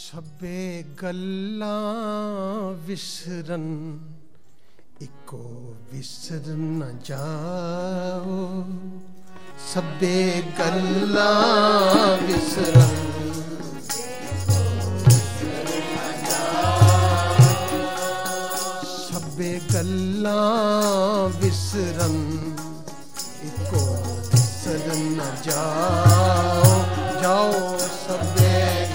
ਸਭੇ ਗੱਲਾਂ ਵਿਸਰਨ ਇੱਕੋ ਵਿਸਰ ਨਾ ਜਾਓ ਸਭੇ ਗੱਲਾਂ ਵਿਸਰਨ ਸਭੇ ਗੱਲਾਂ ਵਿਸਰਨ ਇੱਕੋ ਵਿਸਰ ਨਾ ਜਾਓ ਜਾਓ ਸਭੇ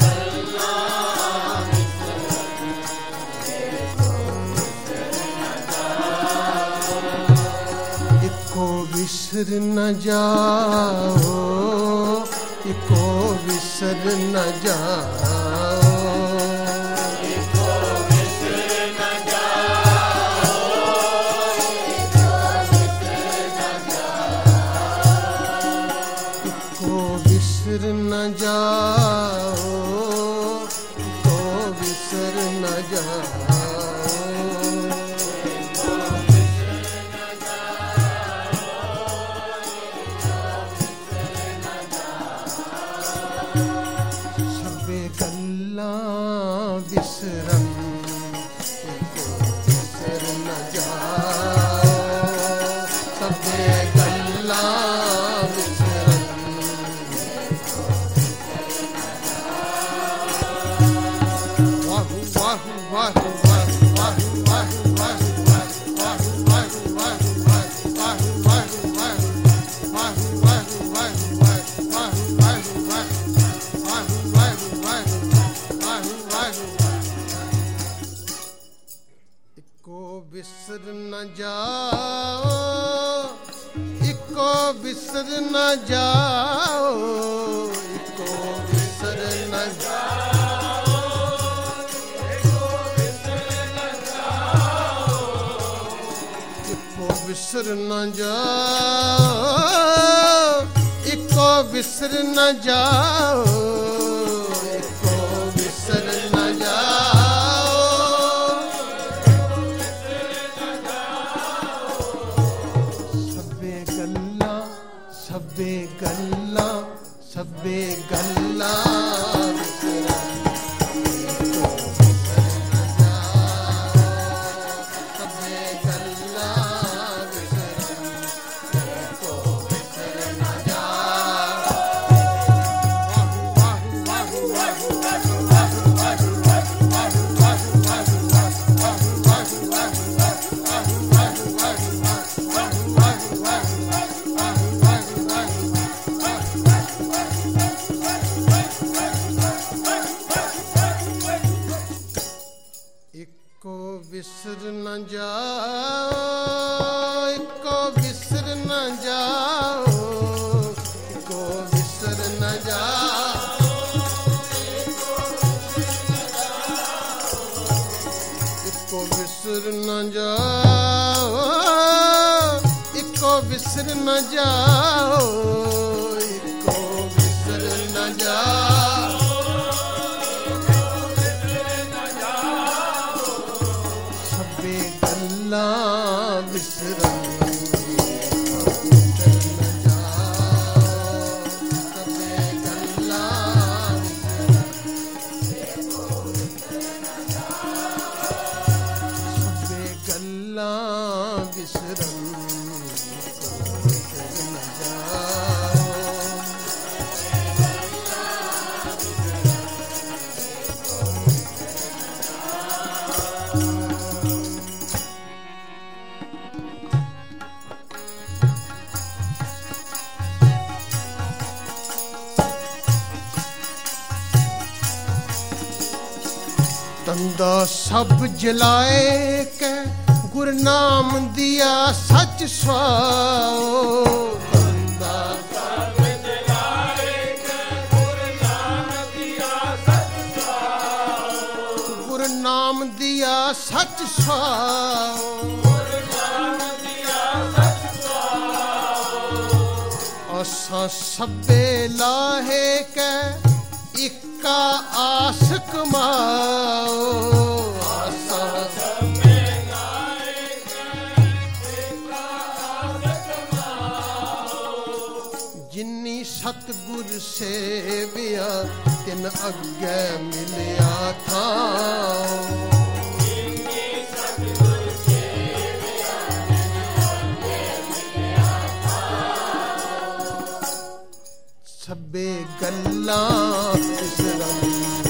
विसर न जाओ इको विसर न जाओ इको विसर न जाओ इको विसर न जाओ इको विसर न जाओ विसरन विसर न जाओ सभे गल्लां विसरन वाहु वाहु वाहु विसर न जाओ इको विसर न जाओ इको विसर न जाओ इको विसर न जाओ इको विसर न जाओ इको विसर न जाओ इको विसर न जाओ सभे गल्लां सभे गल्लां विसरन इको विसर न जाओ सभे गल्लां विसरन इको विसर न जाओ वाहु वाहु इको विसर न जाओ इको विसर न जाओ इको विसर न जाओ इको विसर न जाओ इको विसर न जाओ इको विसर न जाओ विसरन विसर न जाओ सभे गल्लां सभे गल्लां विसरन विसर न जाओ तंदा सब जलाए के गुरनाम दिया सच सुआओ तंदा सब जलाए के गुरनाम दिया सच सुआओ गुरनाम दिया सच सुआओ गुरनाम दिया सच सुआओ असा सभे लाहे के इक्का आस कमाओ आसा सभे लाहे के इक्का आस कमाओ जिन्नी सतगुर सेविया तिन अग्गे मिलिया ਥਾਂ। ਸਭੇ ਗੱਲਾਂ ਵਿਸਰਮ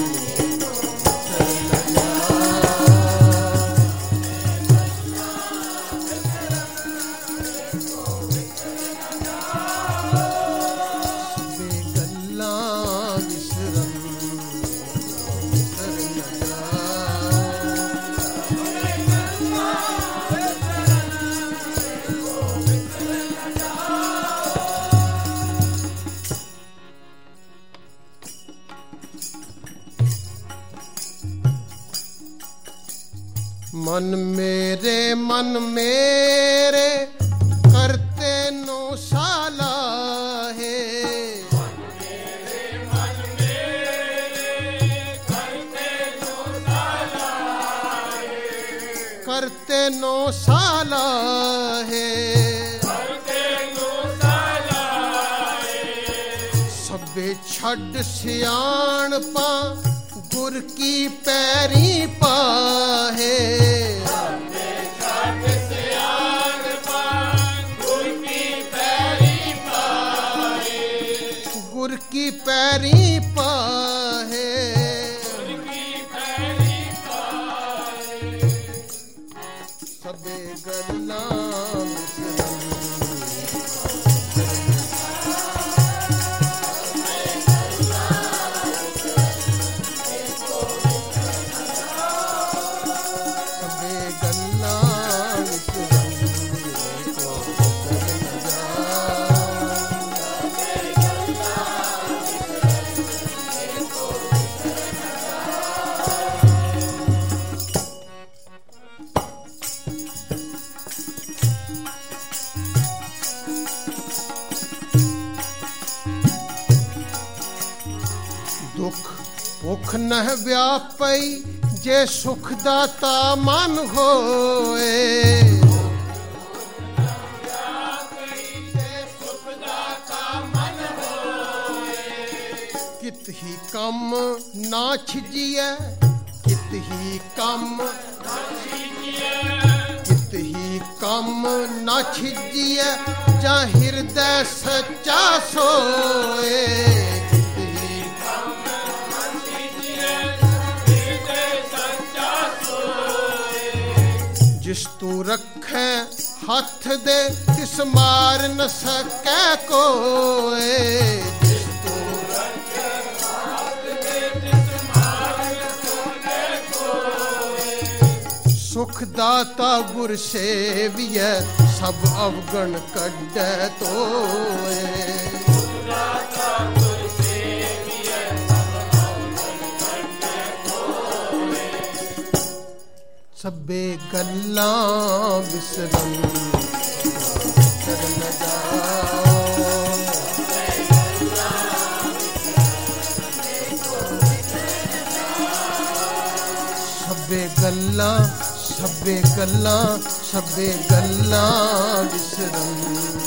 मन मेरे करते नो साला है। मन मेरे करते नो साला है। करते नो साला है। करते नो साला है। सबे छड़ सियाणपा गुर की पैरी पाहे। गुर की पैरी पाहे। सबे गल्लां ਭੁੱਖ ਨਹ ਵਿਆਪਈ ਜੇ ਸੁਖ ਦਾਤਾ ਮਨ ਹੋਏ। ਕਿਤ ਹੀ ਕੰਮ ਨਾ ਛਿਜੀਐ। ਕਿਤ ਹੀ ਕੰਮ ਨਾ ਛਿਜੀਐ। ਕਿਤ ਹੀ ਕੰਮ ਨਾ ਛਿਜੀਐ ਜਾਂ ਹਿਰਦੈ ਸੱਚਾ ਸੋਏ। जिस तू रखै हथ दे तिस मार न सकै कोए। जिस तू रखै हथ दे तिस मार न सकै कोए। सुख दाता गुर सेवियै सब अवगण कढै तोए। ਸਭੇ ਗੱਲਾਂ ਵਿਸਰਨ ਕਰਨ ਜਾਓ। ਸਭੇ ਗੱਲਾਂ ਸਭੇ ਗੱਲਾਂ ਸਭੇ ਗੱਲਾਂ ਵਿਸਰਨ।